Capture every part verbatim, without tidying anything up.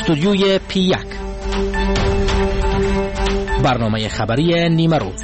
استودیوی پی یک، برنامه خبری نیمه روز.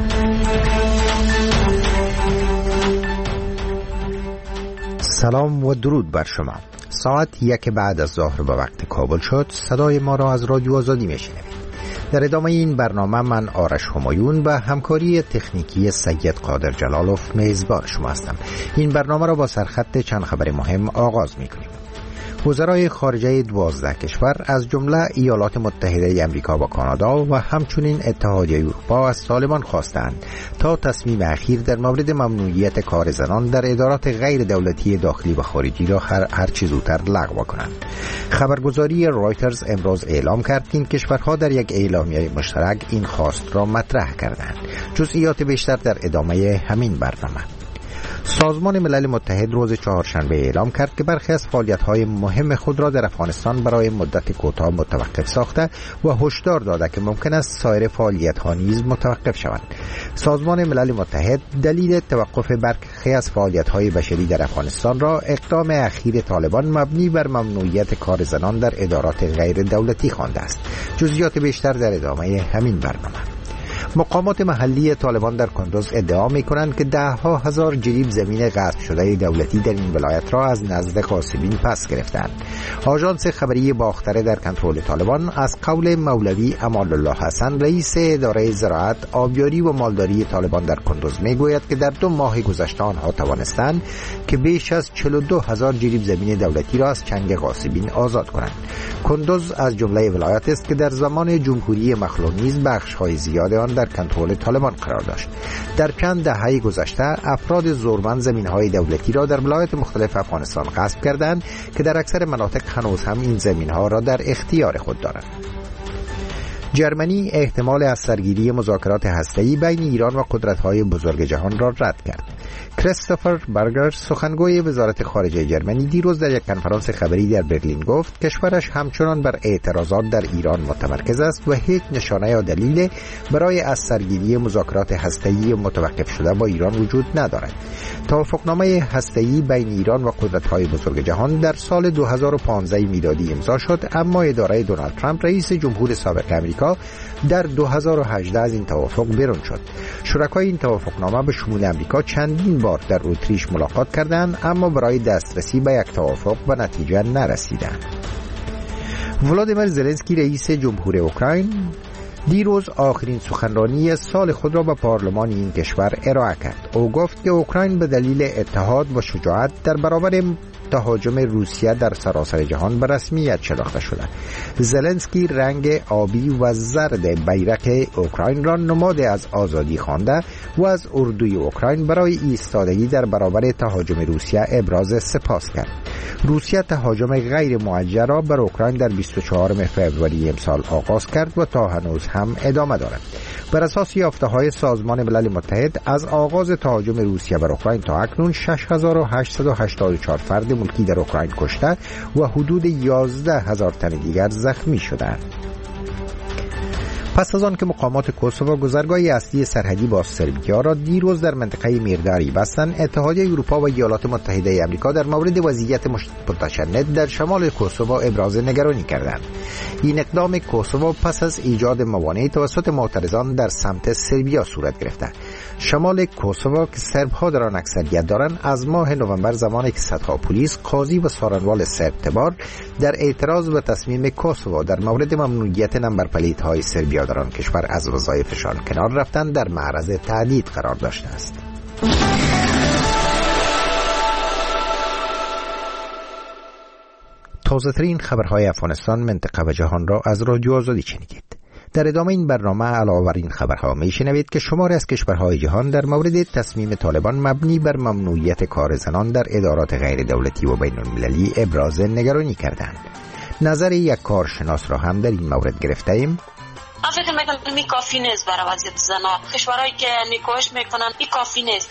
سلام و درود بر شما. ساعت یک بعد از ظهر به وقت کابل شد. صدای ما را از رادیو آزادی میشنوید. در ادامه این برنامه من آرش همایون و همکاری تکنیکی سید قادر جلالوف میزبان شما هستم. این برنامه را با سرخط چند خبر مهم آغاز میکنیم. وزرای خارجه دوازده کشور از جمله ایالات متحده آمریکا و کانادا و همچنین اتحادیه اروپا از طالبان خواستند تا تصمیم اخیر در مورد ممنوعیت کار زنان در ادارات غیر دولتی داخلی و خارجی را هر, هر چه زودتر لغو کنند. خبرگزاری رایترز امروز اعلام کرد که این کشورها در یک اعلامیه مشترک این خواست را مطرح کردند. جزئیات بیشتر در ادامه همین برنامه. سازمان ملل متحد روز چهارشنبه اعلام کرد که برخی از فعالیت‌های مهم خود را در افغانستان برای مدت کوتاه متوقف ساخته و هشدار داده که ممکن است سایر فعالیت‌ها نیز متوقف شوند. سازمان ملل متحد دلیل توقف برخی از فعالیت‌های بشری در افغانستان را اقدام اخیر طالبان مبنی بر ممنوعیت کار زنان در ادارات غیر دولتی خوانده است. جزئیات بیشتر در ادامه همین برنامه. مقامات محلی طالبان در کندوز ادعا می‌کنند که ده ها هزار جریب زمین غصب شده دولتی در این ولایت را از نزد غاصبین پس گرفتند. آژانس خبری باختره در کنترل طالبان از قول مولوی امان الله حسن رئیس اداره زراعت، آبیاری و مالداری طالبان در کندوز میگوید که در دو ماه گذشته آنها توانستند که بیش از چهل و دو هزار جریب زمین دولتی را از چنگ غاصبین آزاد کنند. کندوز از جمله ولایت است که در زمان جمهوری مخلوع نیز بخش‌های زیاد آن در کنترل طالبان قرار داشت. در چند دهه گذشته افراد زورمند زمین‌های دولتی را در ولایات مختلف افغانستان غصب کردند که در اکثر مناطق هنوز هم این زمین‌ها را در اختیار خود دارند. جرمنی احتمال از سرگیری مذاکرات هسته‌ای بین ایران و قدرت‌های بزرگ جهان را رد کرد. کریستوفر برگر سخنگوی وزارت خارجه جرمنی دیروز در یک کنفرانس خبری در برلین گفت کشورش همچنان بر اعتراضات در ایران متمرکز است و هیچ نشانه یا دلیل برای از سرگیری مذاکرات هسته‌ای متوقف شده با ایران وجود ندارد. توافقنامه هسته‌ای بین ایران و قدرت‌های بزرگ جهان در سال دو هزار و پانزده میلادی امضا شد، اما اداره دونالد ترامپ رئیس جمهور سابق آمریکا در دو هزار و هجده از این توافق بیرون شد. شرکای این توافقنامه به شمول آمریکا چندین بار در اتریش ملاقات کردند، اما برای دسترسی به یک توافق به نتیجه نرسیدند. ولادیمیر زلنسکی رئیس جمهور اوکراین دیروز آخرین سخنرانی سال خود را به پارلمان این کشور ارائه کرد. او گفت که اوکراین به دلیل اتحاد و شجاعت در برابر تهاجم روسیه در سراسر جهان به رسمیت شناخته شده. زلنسکی رنگ آبی و زرد بیرق اوکراین را نماد از آزادی خوانده و از اردوی اوکراین برای ایستادگی در برابر تهاجم روسیه ابراز سپاس کرد. روسیه تهاجم غیر موجه را بر اوکراین در بیست و چهارم فوریه امسال آغاز کرد و تا هنوز هم ادامه دارد. بر اساس یافته‌های سازمان ملل متحد از آغاز تهاجم روسیه بر اوکراین تا اکنون شش هزار و هشتصد و هشتاد و چهار فرد ملکی در اوکراین کشته و حدود یازده هزار تن دیگر زخمی شدند. پس از آن که مقامات کوسوو گذرگاه اصلی سرحدی با سربیا را دیروز در منطقه میرداری بستند، اتحادیه اروپا و ایالات متحده آمریکا در مورد وضعیت متشنج در شمال کوسوو ابراز نگرانی کردند. این اقدام کوسوو پس از ایجاد موانع توسط معترضان در سمت سربیا صورت گرفته. شمال کوسوو که سرب‌ها در آن اکثریت دارند، از ماه نوامبر زمانی که صدها پلیس، قاضی و سارنوال سرب تبار در اعتراض به تصمیم کوسوو در مورد ممنوعیت نمبرپلیت‌های سربیا در آن کشور از وظایفشان کنار رفتن در معرض تهدید قرار داشته است. تازه‌ترین خبرهای افغانستان، منطقه و جهان را از رادیو آزادی شنیدید. در ادامه این برنامه علاوه بر این خبرها میشنوید که شماری از کشورهای جهان در مورد تصمیم طالبان مبنی بر ممنوعیت کار زنان در ادارات غیر دولتی و بین المللی ابراز نگرانی کردند. نظر یک کارشناس را هم در این مورد گرفته ایم. من فکر میکنم این کافی نیست برای وضعیت زنان. کشورهایی که نکوهش میکنن این کافی نیست.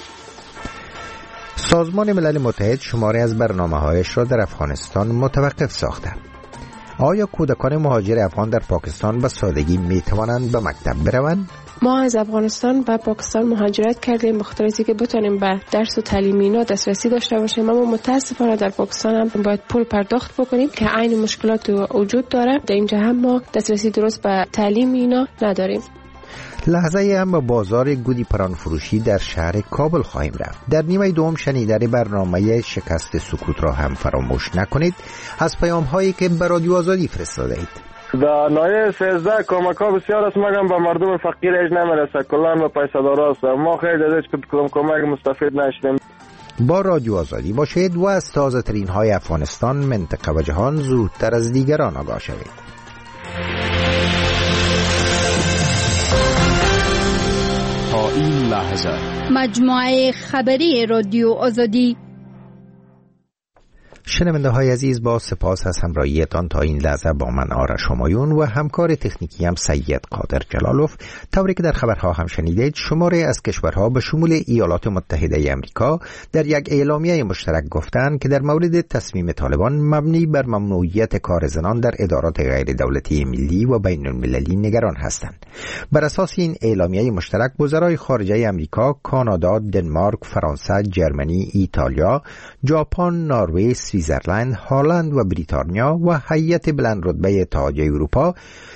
سازمان ملل متحد شماری از برنامه‌هایش را در افغانستان متوقف ساخته. آیا کودکان مهاجر افغان در پاکستان به سادگی می توانند به مکتب بروند؟ ما از افغانستان به پاکستان مهاجرت کردیم بخاطر اینکه که بتونیم به درس و تعلیم اینا دسترسی داشته باشیم، اما متاسفانه در پاکستان هم باید پول پرداخت بکنیم که عین مشکلات وجود داره. در اینجا هم ما دسترسی درست به تعلیم اینا نداریم. لحظه هم به بازار گودی پران فروشی در شهر کابل خواهیم رفت. در نیمه دوم شنیدن برنامه شکست سکوت را هم فراموش نکنید. از پیام هایی که به رادیو آزادی فرستاده اید. در لایه سیزده کمک ها بسیار است، مگم به مردم فقیر ایج نمیرسه، کلان به پیسه‌دارا است. ما خیلی از کدام کمک مستفید نشدیم. با رادیو آزادی باشید و از تازه ترین های افغانستان، منطقه و جهان زودتر از دیگران آگاه شوید. تا این لحظه مجموعه خبری رادیو آزادی. شنونده های عزیز، با سپاس از همراهیتان تا این لحظه با من آرش همایون و همکار تکنیکی هم سید قادر جلالوف. طوری که در خبرها هم شنیدید، شماره از کشورها به شمول ایالات متحده امریکا در یک اعلامیه مشترک گفتند که در مورد تصمیم طالبان مبنی بر ممنوعیت کار زنان در ادارات غیر دولتی ملی و بین المللی نگران هستند. بر اساس این اعلامیه مشترک، وزرای خارجه امریکا، کانادا، دنمارک، فرانسه، جرمنی، ایتالیا، ژاپن، نروژ، سوئیسرلند، هلند و بریتانیا و هیئت بلند رتبه اتحادیه اروپا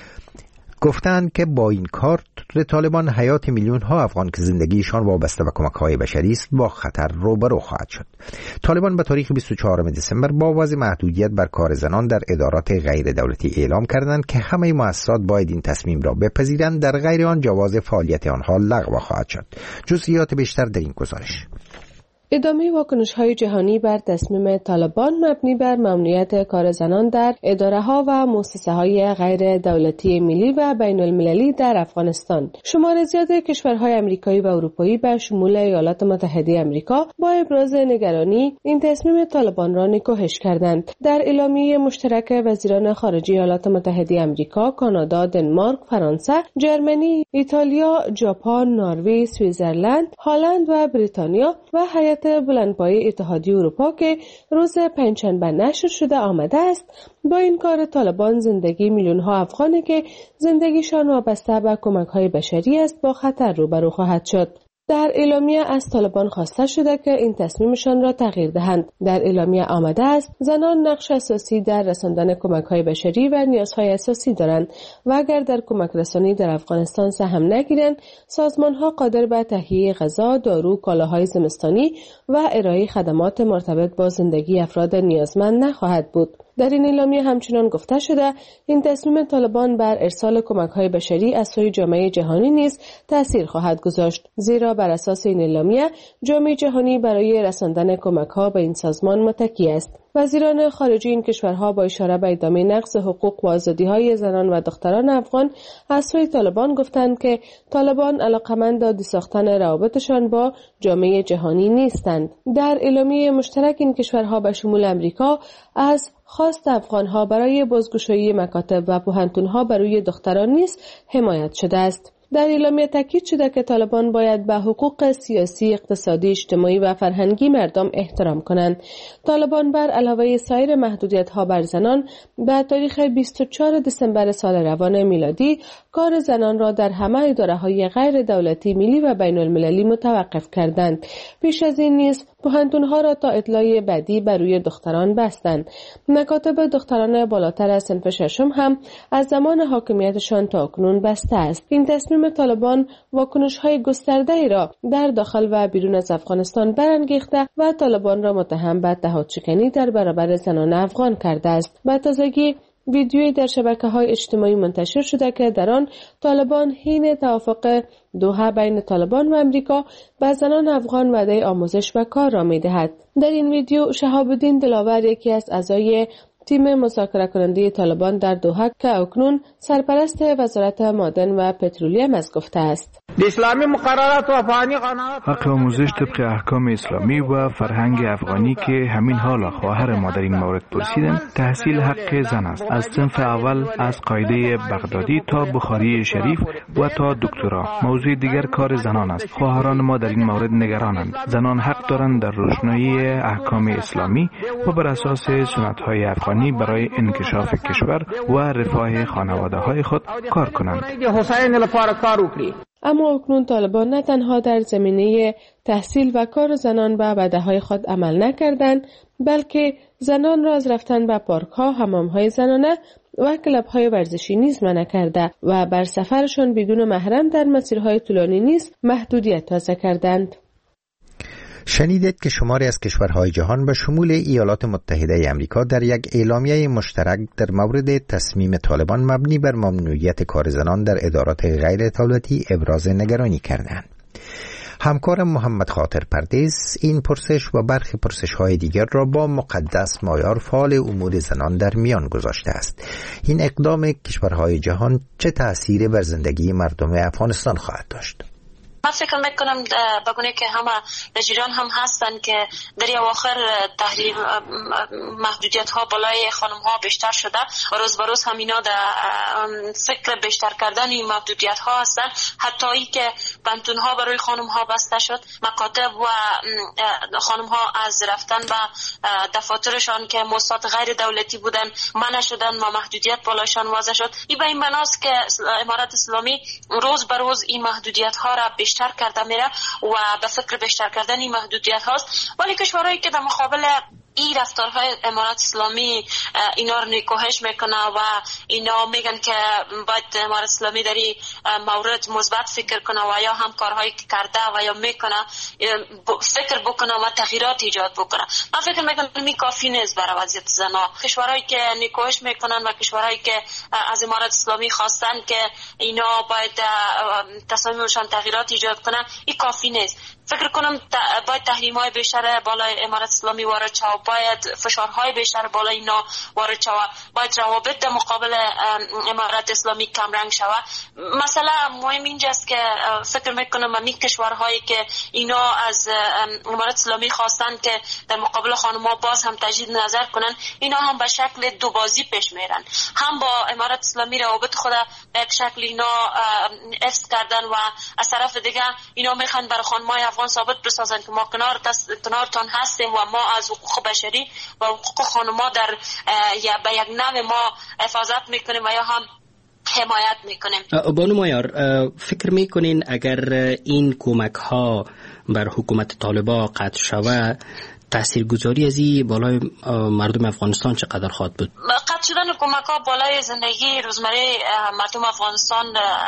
گفتند که با این کار طالبان حیات میلیون ها افغان که زندگیشان وابسته به کمک های بشری است با خطر روبرو خواهد شد. طالبان به تاریخ بیست و چهارم دسامبر با وضع محدودیت بر کار زنان در ادارات غیر دولتی اعلام کردند که همه مؤسسات باید این تصمیم را بپذیرند، در غیر آن جواز فعالیت آنها لغو خواهد شد. جزئیات بیشتر در این گزارش. ادامه واکنش‌های جهانی بر تصمیم طالبان مبنی بر ممنوعیت کار زنان در اداره‌ها و مؤسسه‌های غیر دولتی ملی و بین المللی در افغانستان. شمار زیاد کشورهای آمریکایی و اروپایی به شمول ایالات متحده آمریکا با ابراز نگرانی این تصمیم طالبان را نکوهش کردند. در اعلامیه مشترک وزیران خارجه ایالات متحده آمریکا، کانادا، دنمارک، فرانسه، جرمنی، ایتالیا، ژاپن، نروژ، سوئیسرلند، هلند و بریتانیا و هیئت بلندپایه اتحادیه اروپا که روز پنجشنبه نشر شده آمده است، با این کار طالبان زندگی میلیون ها افغانی که زندگیشان وابسته به کمک های بشری است با خطر روبرو خواهد شد. در اعلامیه از طالبان خواسته شده که این تصمیمشان را تغییر دهند. در اعلامیه آمده است زنان نقش اساسی در رساندن کمک‌های بشری و نیازهای اساسی دارند و اگر در کمک رسانی در افغانستان سهم نگیرند، سازمان‌ها قادر به تهیه غذا، دارو، کالاهای زمستانی و ارائه خدمات مرتبط با زندگی افراد نیازمند نخواهد بود. در این اعلامیه همچنان گفته شده این تصمیم طالبان بر ارسال کمک‌های بشری از سوی جامعه جهانی نیز تأثیر خواهد گذاشت، زیرا بر اساس این اعلامیه جامعه جهانی برای رساندن کمک‌ها به این سازمان متکی است. وزیران خارجه این کشورها با اشاره به ادامه نقض حقوق و آزادی‌های زنان و دختران افغان از سوی طالبان گفتند که طالبان علاقمند دادی ساختن روابطشان با جامعه جهانی نیستند. در اعلامیه مشترک این کشورها به شمول امریکا از خواست افغانها برای بازگشایی مکاتب و پوهنتون‌ها برای دختران نیز حمایت شده است. در اعلامیه تاکید شده که طالبان باید به حقوق سیاسی، اقتصادی، اجتماعی و فرهنگی مردم احترام کنند. طالبان بر علاوه سایر محدودیت‌ها بر زنان به تاریخ بیست و چهارم دسامبر سال روان میلادی کار زنان را در همه اداره‌های غیر دولتی ملی و بین المللی متوقف کردند. پیش از این نیز پوهنتون‌ها را تا اطلاع بعدی بر روی دختران بستند. مکاتب دختران بالاتر از صنف ششم هم از زمان حاکمیتشان تا اکنون بسته است. این تصمیم طالبان واکنش‌های گسترده‌ای را در داخل و بیرون از افغانستان برانگیخته و طالبان را متهم به اتحادشکنی در برابر زنان افغان کرده است. به تازگی ویدیویی در شبکه‌های اجتماعی منتشر شده که در آن طالبان حین توافق دوحه بین طالبان و امریکا به زنان افغان وعده آموزش و کار را می‌دهد. در این ویدیو شهاب الدین دلاور، یکی از اعضای تیم مذاکره کننده طالبان در دوحه که اکنون سرپرست وزارت معدن و پترولیم است گفته است: اسلامی مقررات و افغانی قانونات حق آموزش طبق احکام اسلامی و فرهنگ افغانی که همین حال خواهر ما در این مورد پرسیدند، تحصیل حق زن است، از صنف اول از قاعده بغدادی تا بخاری شریف و تا دکترا. موضوع دیگر کار زنان است. خواهران ما در این مورد نگرانند. زنان حق دارند در روشنایی احکام اسلامی و بر اساس سنت های افغانی افغانی برای انکشاف کشور و رفاه خانواده های خود کار کنند. اما اکنون طالبان نه تنها در زمینه تحصیل و کار زنان به وعده های خود عمل نکردند، بلکه زنان را از رفتن به پارک ها، حمام های زنانه و کلاب های ورزشی نیز منع کرده و بر سفرشان بدون محرم در مسیرهای طولانی نیز محدودیت تازه کردند. شنیدید که شماری از کشورهای جهان به شمول ایالات متحده آمریکا در یک اعلامیه مشترک در مورد تصمیم طالبان مبنی بر ممنوعیت کار زنان در ادارات غیر دولتی ابراز نگرانی کردند. همکارم محمد خاطر پردیس این پرسش و برخی پرسش‌های دیگر را با مقدس مایار فعال امور زنان در میان گذاشته است. این اقدام کشورهای جهان چه تأثیری بر زندگی مردم افغانستان خواهد داشت؟ من فکر میکنم بگونه که همه نجیران هم هستن که در اواخر تحریم محدودیت ها بالای خانم ها بیشتر شده و روز به روز هم اینا در فکر بیشتر کردن این محدودیت ها هستن. حتی ای که پنتون ها برای خانم ها بسته شد، مکاتب و خانم ها از رفتن به دفاترشان که مؤسسات غیر دولتی بودن منع شدن و محدودیت بالایشان وضع شد. این به این معناست که امارت اسلامی روز به روز این محدودیت ها را بیشتر کرده میره و به فکر بیشتر کردن این محدودیت هاست. ولی کشورهایی که در مقابل این رفتارهای امارت اسلامی اینا رو نکوهش میکنه و اینا میگن که باید امارت اسلامی در این مورد مثبت فکر کنه و یا هم کارهایی که کرده و یا میکنه فکر بکنه و تغییرات ایجاد بکنه. من فکر میکنم این کافی نیست برای وضعیت زنان. کشورهایی که نکوهش میکنن و کشورهایی که از امارت اسلامی خواستن که اینا باید تصمیمشان تغییرات ایجاد کنن، این کافی نیست. فکر کنم باید تحریم‌های بیشتر بالای امارت اسلامی وارد شود، باید فشارهای بیشتر بالای اینا وارد شود، باید روابط در مقابل امارت اسلامی کم رنگ شود. مثلا مهم اینجاست که فکر میکنم همین کشورهایی که اینا از امارت اسلامی خواستن که در مقابل خانم‌ها باز هم تجدید نظر کنن، اینا هم به شکل دو بازی پیش میرن. هم با امارت اسلامی روابط خود به یک شکل اینا حفظ کردن و از طرف دیگه اینا میخوان برای خانم‌های افغان ثابت بسازن که ما کنار کنارتان هستیم و ما از حقوق بشری و حقوق خانم‌ها در یا به یک نوع ما حفاظت میکنیم و یا هم حمایت میکنیم. بانو مایار، فکر میکنین اگر این کمک ها بر حکومت طالبان قطع شود تاثیرگذاری از این بالای مردم افغانستان چقدر خواهد بود؟ قطع شدن کمک ها بالای زندگی روزمره مردم افغانستان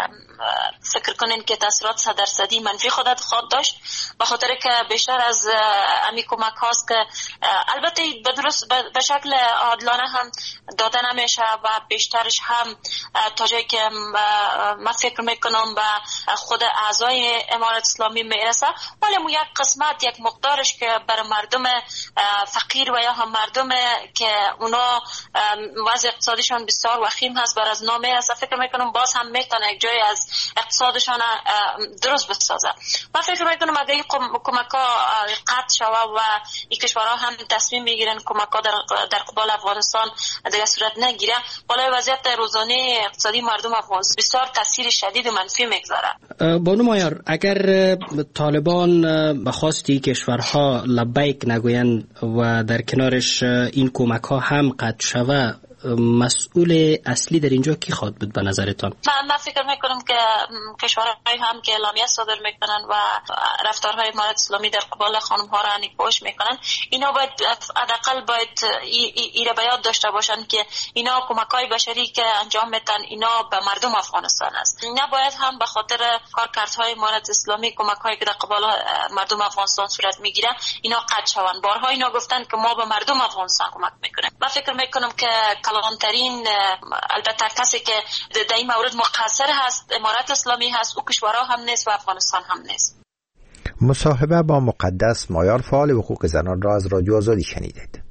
فکر کنین که تاثیرات صد درصدی منفی خودت خواهد داشت، به خاطر که بیشتر از امی کمک هاست که البته به درست به شکل عادلانه هم داده نمیشه و بیشترش هم تا جایی که من فکر میکنم به خود اعضای امارت اسلامی میرسه، ولی مو یک قسمت یک مقدارش که برای مردم فقیر و یا هم مردم که اونا وضع اقتصادشان بسیار وخیم هست بر از نامه هست، فکر میکنم باز هم میتونه یک جای از اقتصادشان درست بسازه. من فکر میکنم اگر این کمک ها قطع شود و این کشورها هم تصمیم میگیرن کمک ها در, در قبال افغانستان دیگه صورت نگیره، بالای وضعیت روزانه اقتصادی مردم افغانستان بسیار تاثیر شدید و منفی میگذاره. بانو مایار، اگر طالبان به خواستی کشورها لبیک نگویند و در کنارش این کمک ها هم قطع شود، مسئول اصلی در اینجا کی خواهد بود به نظرتان؟ من, من فکر میکنم که کشورهای هم که اعلامیه صادر میکنن و رفتارهای امارت اسلامی در قبال خانم ها را نکوهش میکنن، اینا باید حداقل باید این را به یاد داشته باشن که اینا کمک‌های بشری که انجام میدن اینا به مردم افغانستان است. نباید هم به خاطر کارکردهای امارت اسلامی کمک‌هایی که در قبال مردم افغانستان صورت میگیره اینا قطع شوند. بارها اینا گفتن که ما به مردم افغانستان کمک میکنیم. من فکر میکنم که کلانترین البته کسی که در این مورد مقصر هست امارت اسلامی هست، او کشورها هم نیست و افغانستان هم نیست. مصاحبه با مقدس مایار فعال حقوق زنان را از رادیو آزادی شنیدید.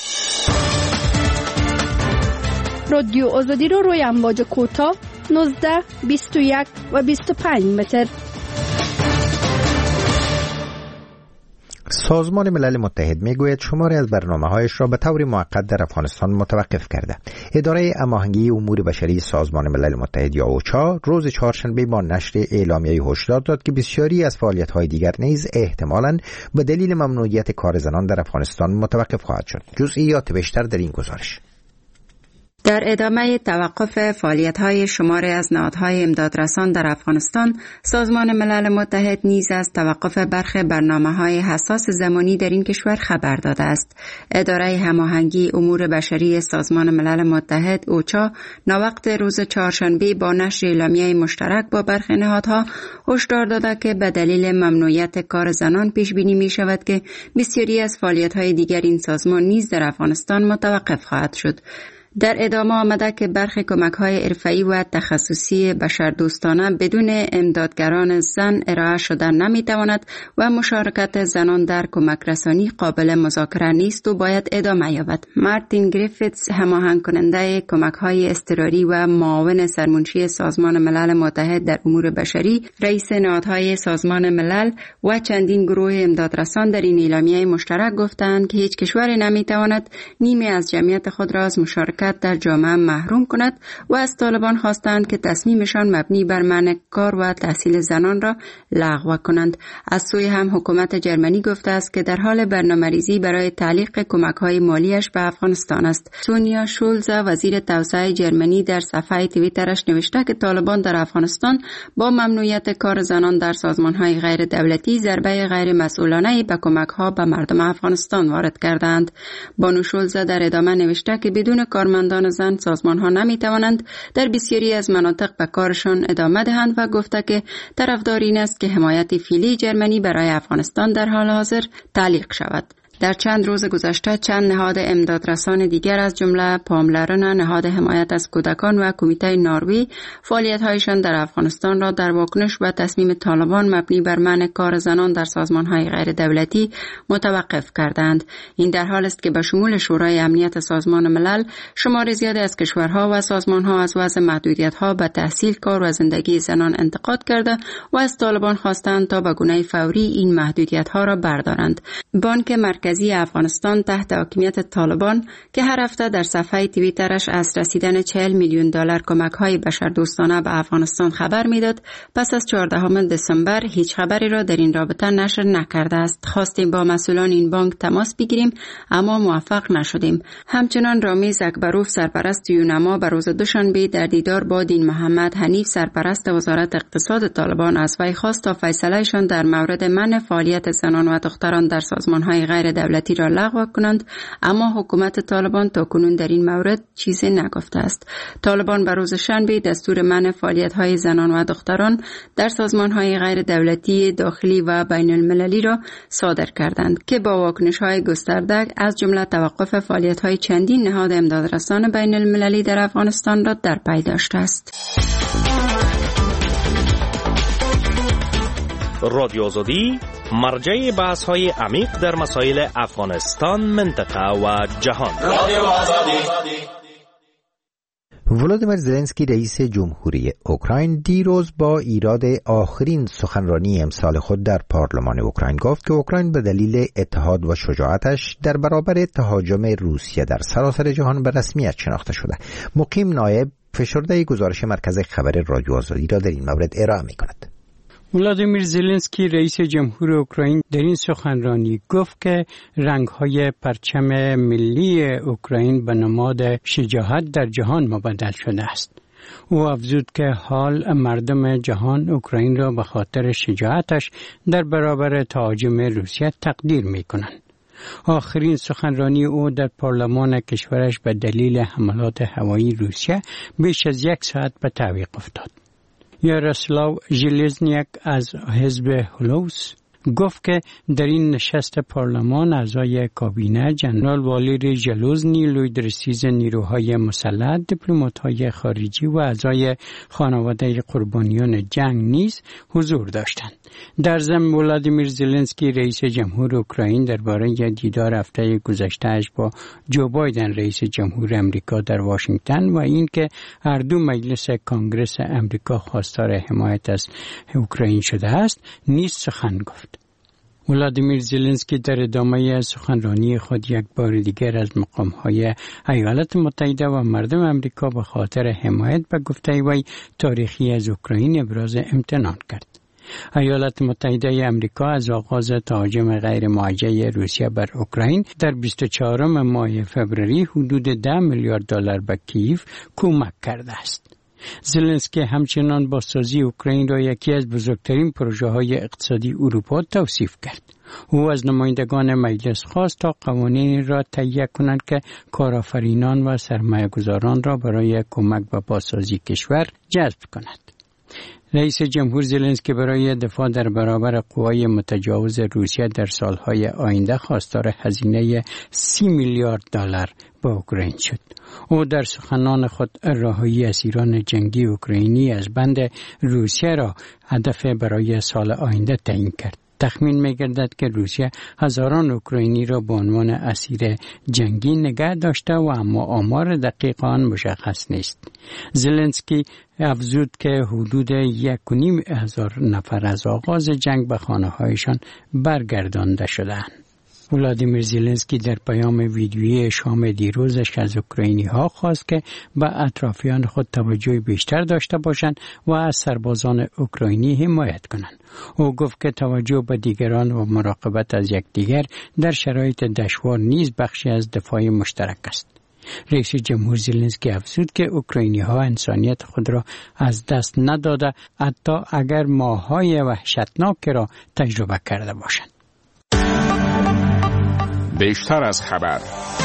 رادیو آزادی رو روی امواج کوتاه نوزده، بیست و یک و بیست و پنج متر. سازمان ملل متحد میگوید شماری از برنامه‌هایش را به طور موقت در افغانستان متوقف کرده. اداره هماهنگی امور بشری سازمان ملل متحد یا اوچا روز چهارشنبه با نشر اعلامیه‌ای هشدار داد که بسیاری از فعالیت‌های دیگر نیز احتمالاً به دلیل ممنوعیت کار زنان در افغانستان متوقف خواهد شد. جزئیات بیشتر در این گزارش. در ادامه توقف فعالیت‌های شماری از نهادهای امدادرسان در افغانستان، سازمان ملل متحد نیز از توقف برخی برنامه‌های حساس زمانی در این کشور خبر داده است. اداره هماهنگی امور بشری سازمان ملل متحد اوچا ناوقت روز چهارشنبه با نشر اعلامیه مشترک با برخی نهادها هشدار داده که به دلیل ممنوعیت کار زنان پیش بینی می شود که بسیاری از فعالیت‌های دیگر این سازمان نیز در افغانستان متوقف خواهد شد. در ادامه آمده که برخی کمک‌های حرفه‌ای و تخصصی بشردوستانه بدون امدادگران زن ارائه شده نمی‌تواند و مشارکت زنان در کمک رسانی قابل مذاکره نیست و باید ادامه یابد. مارتین گریفیتس، هماهنگ کننده کمک‌های اضطراری و معاون سرمنشی سازمان ملل متحد در امور بشری، رئیس نهادهای سازمان ملل و چندین گروه امدادرسان در این اعلامیه مشترک گفتند که هیچ کشوری نمی‌تواند نیمه از جمعیت خود را از مشارکت در جامعه محروم کند و از طالبان خواستند که تصمیمشان مبنی بر منع کار و تحصیل زنان را لغو کنند. از سوی هم حکومت جرمنی گفته است که در حال برنامه‌ریزی برای تعلیق کمک‌های مالیش به افغانستان است. سونیا شولز، وزیر توسعه جرمنی، در صفحه توییترش نوشته که طالبان در افغانستان با ممنوعیت کار زنان در سازمان‌های غیر دولتی ضربه غیر مسئولانه به کمک‌ها به مردم افغانستان وارد کردند. بانو شولز در ادامه نوشته که بدون کار مندان زن سازمان ها نمی توانند در بسیاری از مناطق به کارشان ادامه دهند و گفته که طرفدار این است که حمایت فعلی جرمنی برای افغانستان در حال حاضر تعلیق شود. در چند روز گذشته چند نهاد امدادرسان دیگر از جمله پاملرن، نهاد حمایت از کودکان و کمیته ناروی فعالیت‌هایشان در افغانستان را در واکنش به تصمیم طالبان مبنی بر منع کار زنان در سازمان‌های غیر دولتی متوقف کردند. این در حال است که به شمول شورای امنیت سازمان ملل شمار زیادی از کشورها و سازمان‌ها از وضع محدودیت‌ها به تحصیل، کار و زندگی زنان انتقاد کرده و از طالبان خواستند تا به گونه فوری این محدودیت‌ها را بردارند. بانک مرکزی افغانستان تحت حاکمیت طالبان که هر هفته در صفحه توییترش از رسیدن چهل میلیون دلار کمک‌های بشردوستانه به افغانستان خبر میداد، پس از چهاردهم دسامبر هیچ خبری را در این رابطه نشر نکرده است. خواستیم با مسئولان این بانک تماس بگیریم اما موفق نشدیم. همچنان رامیز اکبروف، سرپرست یونما، به روز دوشنبه در دیدار با دین محمد حنیف، سرپرست وزارت اقتصاد طالبان، از وی خواست تا فیصلهشان در مورد منع فعالیت زنان و دختران در سازمان‌های غیر دولتی را لغو کنند، اما حکومت طالبان تاکنون در این مورد چیزی نگفته است. طالبان به روز شنبه دستور منع فعالیت‌های زنان و دختران در سازمان‌های غیر دولتی داخلی و بین المللی را صادر کردند که با واکنش‌های گسترده از جمله توقف فعالیت‌های چندین نهاد امدادرسان بین المللی در افغانستان را در پی داشته است. رادیو آزادی مرجع بحث های عمیق در مسائل افغانستان، منطقه و جهان. رادیو آزادی. ولادیمیر زلنسکی رئیس جمهوری اوکراین دیروز با ایراد آخرین سخنرانی امسال خود در پارلمان اوکراین گفت که اوکراین به دلیل اتحاد و شجاعتش در برابر تهاجم روسیه در سراسر جهان به رسمیت شناخته شده. مقیم نایب فشرده گزارش مرکز خبر رادیو آزادی را در این مورد ارائه می‌کند. ولادیمیر زلنسکی رئیس جمهور اوکراین در این سخنرانی گفت که رنگ‌های پرچم ملی اوکراین به نماد شجاعت در جهان مبدل شده است. او افزود که حال مردم جهان اوکراین را به خاطر شجاعتش در برابر تهاجم روسیه تقدیر می‌کنند. آخرین سخنرانی او در پارلمان کشورش به دلیل حملات هوایی روسیه بیش از یک ساعت به تعویق افتاد. یاروسلاو ژلزنیاک از حزب هولوس گفت که در این نشست پارلمان اعضای کابینه جنرال والری ژلوزنی، لویدرسیز نیروهای مسلح، دیپلمات‌های خارجی و اعضای خانواده قربانیان جنگ نیز حضور داشتند. در ضمن ولادیمیر زلنسکی رئیس جمهور اوکراین درباره دیدار هفته گذشته‌اش با جو بایدن رئیس جمهور امریکا در واشنگتن و اینکه هر دو مجلس کانگرس امریکا خواستار حمایت از اوکراین شده است نیز سخن گفت. ولادیمیر زلنسکی در ادامه سخنرانی خود یک بار دیگر از مقام‌های ایالات متحده و مردم امریکا به خاطر حمایت به گفته وی تاریخی از اوکراین ابراز امتنان کرد. ایالات متحده امریکا از آغاز تهاجم غیر موجه روسیه بر اوکراین در بیست و چهارم ماه فوریه حدود ده میلیارد دلار به کیف کمک کرده است. زلنسکی همچنان بازسازی اوکراین را یکی از بزرگترین پروژه های اقتصادی اروپا توصیف کرد. او از نمایندگان مجلس خواست تا قوانین را تهیه کنند که کارآفرینان و سرمایه‌گذاران را برای کمک به بازسازی کشور جذب کند. رئیس جمهور زلنسکی برای دفاع در برابر قوای متجاوز روسیه در سالهای آینده خواستار هزینه سی میلیارد دلار به اوکراین شد. او در سخنان خود رهایی اسیران جنگی اوکراینی از بند روسیه را هدف برای سال آینده تعیین کرد. تخمین می‌گردد که روسیه هزاران اوکراینی را به عنوان اسیر جنگی نگه داشته و اما آمار دقیق آن مشخص نیست. زلنسکی افزود که حدود یک و نیم هزار نفر از آغاز جنگ به خانه‌هایشان برگردانده شدند. ولادیمیر زلنسکی در پیام ویدیویی شام دیروزش از اوکراینی ها خواست که به اطرافیان خود توجه بیشتر داشته باشند و از سربازان اوکراینی حمایت کنند. او گفت که توجه به دیگران و مراقبت از یکدیگر در شرایط دشوار نیز بخشی از دفاع مشترک است. رئیس جمهور زلنسکی افزود که اوکراینی ها انسانیت خود را از دست نداده حتی اگر ماه‌های وحشتناک را تجربه کرده باشند. بیشتر از خبر.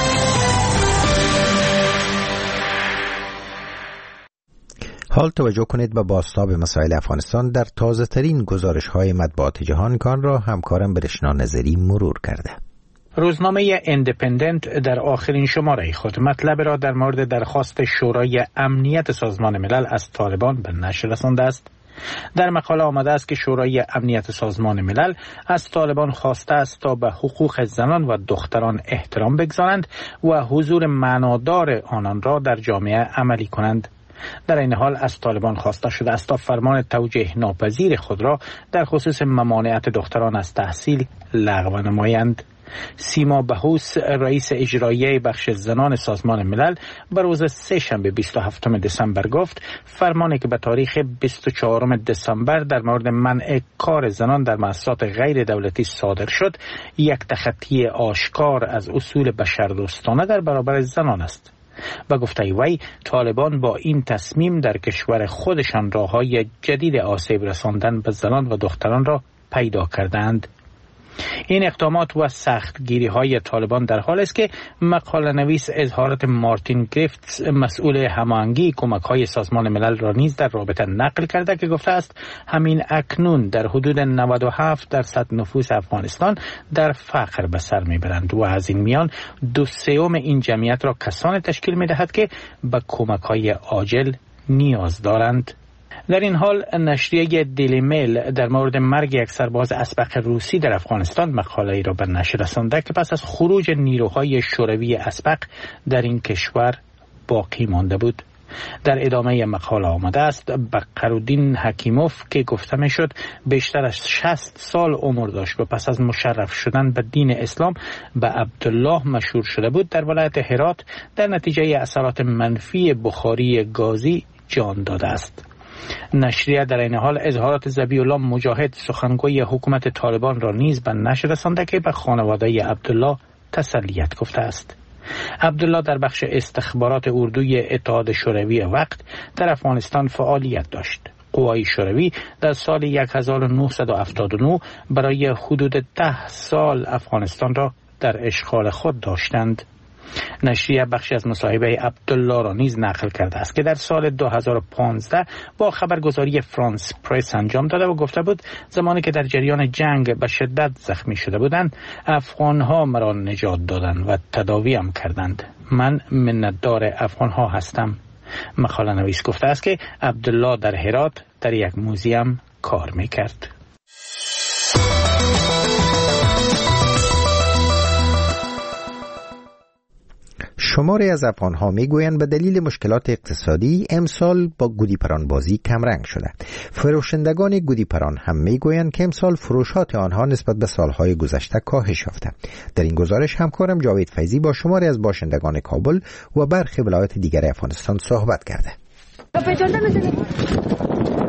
حال توجه کنید به بازتاب مسائل افغانستان در تازه ترین گزارش های مطبوعات جهان که آن را همکارم برشنا نظری مرور کرده. روزنامه ایندیپندنت در آخرین شماره خود مطلب را در مورد درخواست شورای امنیت سازمان ملل از طالبان به نشر رسانده است. در مقاله آمده است که شورای امنیت سازمان ملل از طالبان خواسته است تا به حقوق زنان و دختران احترام بگذارند و حضور معنادار آنان را در جامعه عملی کنند. در این حال از طالبان خواسته شده است تا فرمان توجیه ناپذیر خود را در خصوص ممانعت دختران از تحصیل لغو نمایند. سیما بهوس رئیس اجرایی بخش زنان سازمان ملل بر روز سه شنبه بیست و هفتم دسامبر گفت فرمانی که به تاریخ بیست و چهارم دسامبر در مورد منع کار زنان در مؤسسات غیر دولتی صادر شد یک تخطی آشکار از اصول بشردوستانه در برابر زنان است. با گفته وی طالبان با این تصمیم در کشور خودشان راههای جدید آسیب رساندن به زنان و دختران را پیدا کردند. این اقدامات و سختگیری های طالبان در حال است که مقاله نویس اظهارات مارتین گریفتس مسئول هماهنگی کمک های سازمان ملل را نیز در رابطه نقل کرده که گفته است همین اکنون در حدود نود و هفت درصد نفوس افغانستان در فقر به سر میبرند و از این میان دو سوم این جمعیت را کسان تشکیل میدهد که به کمک های عاجل نیاز دارند. در این حال نشریه دیلی میل در مورد مرگ یک سرباز اسبق روسی در افغانستان مقاله ای را به نشر رسانده که پس از خروج نیروهای شوروی اسبق در این کشور باقی مانده بود. در ادامه مقاله آمده است بقرالدین حکیموف که گفته می شد بیشتر از شصت سال عمر داشت و پس از مشرف شدن به دین اسلام به عبدالله مشهور شده بود در ولایت هرات در نتیجه اثرات منفی بخاری گازی جان داده است. نشریه در این حال اظهارات ذبیح الله مجاهد سخنگوی حکومت طالبان را نیز به نشر رسانده که به خانواده عبدالله تسلیت گفته است. عبدالله در بخش استخبارات اردوی اتحاد شوروی وقت در افغانستان فعالیت داشت. قوای شوروی در سال هزار و نهصد و هفتاد و نه برای حدود ده سال افغانستان را در اشغال خود داشتند. نشریه بخشی از مصاحبه عبدالله را نیز نقل کرده است که در سال دو هزار و پانزده با خبرگزاری فرانس پرس انجام داده و گفته بود زمانی که در جریان جنگ به شدت زخمی شده بودند افغانها مرا نجات دادند و تداویم کردند. من منتدار افغانها هستم. مقاله نویس گفته است که عبدالله در هرات در یک موزیم کار میکرد. شماری از افغان‌ها میگویند به دلیل مشکلات اقتصادی امسال با گودیپران بازی کمرنگ شده. فروشندگان گودیپران هم میگویند که امسال فروشات آنها نسبت به سالهای گذشته کاهش یافته. در این گزارش همکارم جاوید فیضی با شماری از باشندگان کابل و برخی ولایات دیگر افغانستان صحبت کرده.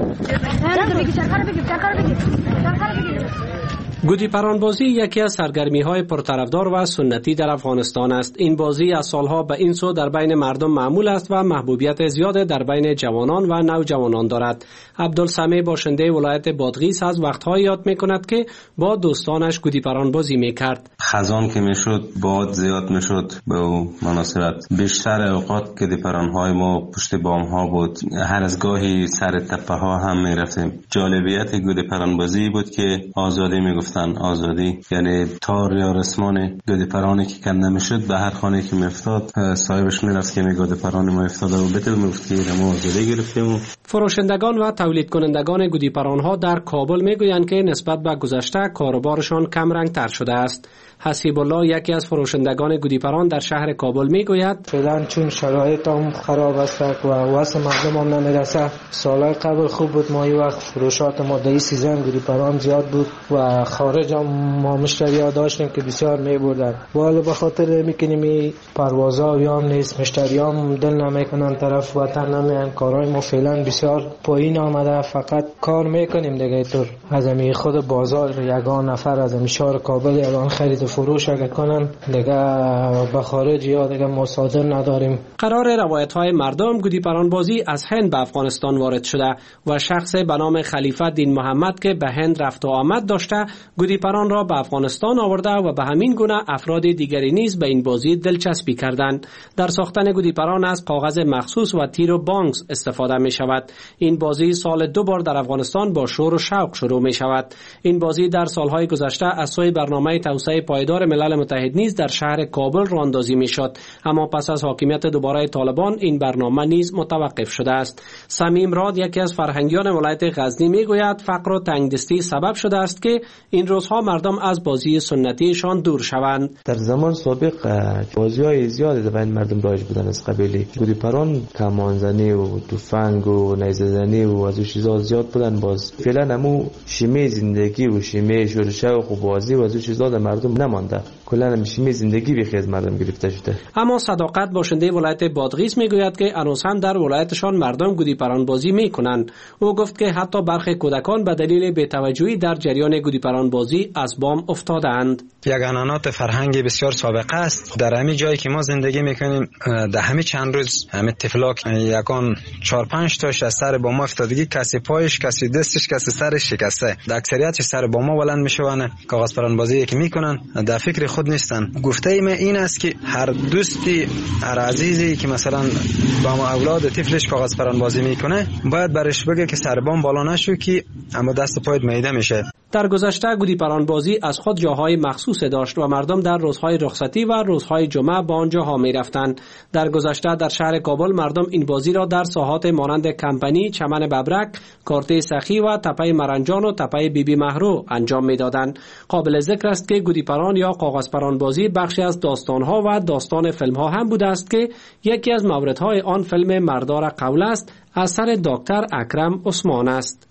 گودی پرانبازی یکی از سرگرمی‌های پرطرفدار و سنتی در افغانستان است. این بازی از سالها به این سو در بین مردم معمول است و محبوبیت زیاد در بین جوانان و نوجوانان دارد. عبدالسمیع باشنده ولایت بادغیس از وقت‌های یاد می‌کند که با دوستانش گودی پرانبازی می‌کرد. خزان که میشد باد زیاد میشد، به او مناسبت بیشتر اوقات گودی پران‌های ما پشت بام‌ها بود. هر از گاهی سر تپه‌ها هم می‌رفتیم. جالبیت گودی پرانبازی بود که آزادی می‌گفت آزادی، یعنی تار یا رسمان گودی پرانی که کنده میشد به هر خانه که میافتاد صاحبش میرفت که گودی پران ما افتاده و بده میگفت که ما آزادی گرفتیم. فروشندگان و تولید کنندگان گودی پران ها در کابل میگویند که نسبت به گذشته کاروبارشان کم رنگ تر شده است. حسیب الله یکی از فروشندگان گودی پران در شهر کابل میگوید فعلا چون شرایط هم خراب است و واسه مردم هم نمیرسه، سالهای قبل خوب بود، ما این وقت فروشات ما در این سیزن گودی پران زیاد بود و خارج هم ما مشتری ها داشتیم که بسیار میبردن. ولی به خاطر میکنیم این پروازها هم نیست، مشتری هم دل نمیکنن طرف وطن نمیان، کارهای ما فعلا بسیار پایین آمده، فقط کار میکنیم دیگه. طور از امی خود بازار یگان نفر از امی شهر کابل یگان خرید فروش اگه کنن دیگه به خارج یا دیگه مصادر نداریم. قرار روایت های مردم گودی پرانبازی از هند به افغانستان وارد شده و شخص به نام خلیفه دین محمد که به هند رفت و آمد داشته گودی پران را به افغانستان آورده و به همین گونه افراد دیگری نیز به این بازی دلچسبی کردند. در ساختن گودی پران از کاغذ مخصوص و تیر و بانگز استفاده می شود. این بازی سال دو بار در افغانستان با شور و شوق شروع می شود. این بازی در سالهای گذشته از سوی برنامه توسعه پایدار ملل متحد نیز در شهر کابل راهاندازی می شد، اما پس از حاکمیت دوباره طالبان این برنامه نیز متوقف شده است. سمیم راد یکی از فرهنگیان ولایت غزنی می گوید فقر و تنگدستی سبب شده است که این روزها مردم از بازی سنتیشان دور شوند. در زمان سابق بازی‌های زیادی در بین مردم رایج بودن از قبیل گودی پران، کمانزنی و تفنگ و نیزه زنی و از چیزا زیاد بودن. باز فعلا همو شیمه زندگی و شیمه شور شوق و بازی و از چیزا در مردم نمانده، کلا شیمه زندگی بیخی از مردم گرفته شده. اما صداقت باشنده ولایت بادغیس میگوید که هنوز هم در ولایتشان مردم گودی پران بازی میکنند. او گفت که حتی برخی کودکان به دلیل بی‌توجهی در جریان گودی پران بازی از بام افتادند. یک عنعنات فرهنگی بسیار سابقه است. در همین جایی که ما زندگی میکنیم در همین چند روز همین طفلاک یکان چهار پنج تاش از سر بام افتادگی، کسی پایش، کسی دستش، کسی سرش شکسته. در اکثریت سر بام بلند میشوند، کاغذ پران بازی که میکنن در فکر خود نیستن. گفته ایم این است که هر دوستی، هر عزیزی که مثلا با ما اولاد طفلش کاغذ پران بازی میکنه باید برش بگه که سر بام بالا نشو که اما دست پایت میده میشه. در گذشته گودی پران بازی از خود جاهای مخصوص داشت و مردم در روزهای رخصتی و روزهای جمعه به آنجاها میرفتند. در گذشته در شهر کابل مردم این بازی را در ساحات مانند کمپنی، چمن ببرک، کارته سخی و تپه مرنجان و تپه بی بی مهرو انجام میدادند. قابل ذکر است که گودی پران یا کاغذ پران بازی بخشی از داستانها و داستان فیلمها هم بوده است که یکی از موردهای آن فیلم مردار قول است اثر دکتر اکرم عثمان است.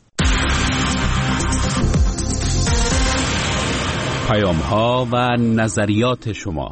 پیام ها و نظریات شما.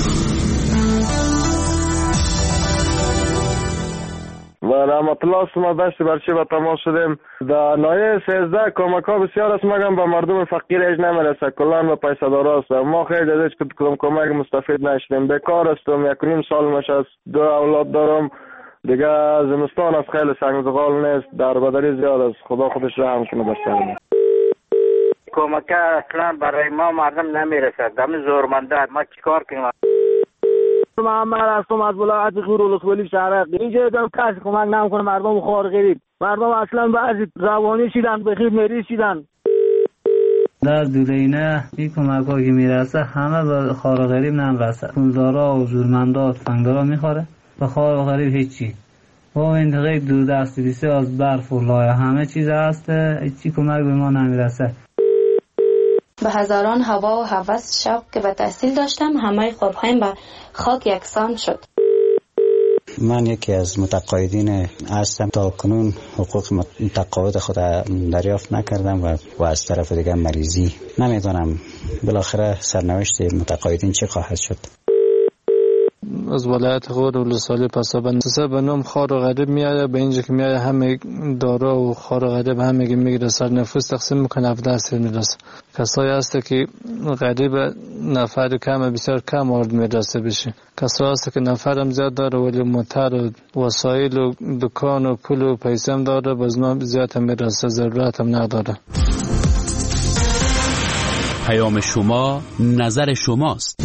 و رحمت الله شما داشتی برچی با تماس شدیم. در نایه سیزده کمک ها بسیار است، مگم به مردم فقیر ایج نمیرسه، کلان به پیسه دار است. ما خیلی از ایج کدوم کمک مستفید نشدیم، بیکار استم، یک نیم سال مش است، دو اولاد دارم دیگه، زمستان است، خیلی سنگزغال نیست، در بدری زیاد است. خدا خودش رحم کنه بر سر کمک اصلا برای ما مردم نمیرسد، دم زورمنده ما چیکار کنیم؟ محمد هستم از ولایت غور ولسوالی شهر. اینجا دم کسی کمک نمیکنه، مردم خوار غریب، مردم اصلا بعضی روانی شدن، بخیر مریض شدن. در دولینه این کمک ها که میرسه همه به خوار غریب نمیرسه. پولدارا و زورمندا و تفنگدارا میخوره، به خوار غریب هیچی. با منطقه دور دستی بسیار از برف و لایه همه چیز هست، هیچی کمک به ما نمیرسه. به هزاران هوا و هوس شوق که به تحصیل داشتم، همه خوابهایم به خاک یکسان شد. من یکی از متقاعدین هستم، تا کنون حقوق متقاعد خود دریافت نکردم و, و از طرف دیگه مریضی. نمیدونم بالاخره سرنوشت متقاعدین چه خواهد شد. از ولایت خود ولسوالی پسابند سه به نام خار و غریب میاد به اینجا که میاد همه دارا و خار و غریب همه که میگیره سر نفوس تقسیم میکنه هفده سر میرسه. کسایی هست که غریب نفر کم بسیار کم آرد میرسه بشه. کسایی هست که نفرم زیاد داره ولی موتر و وسایل و دکان و پول و پیسه هم داره باز نام زیاد هم میرسه ضرورت هم نداره. پیام شما نظر شماست.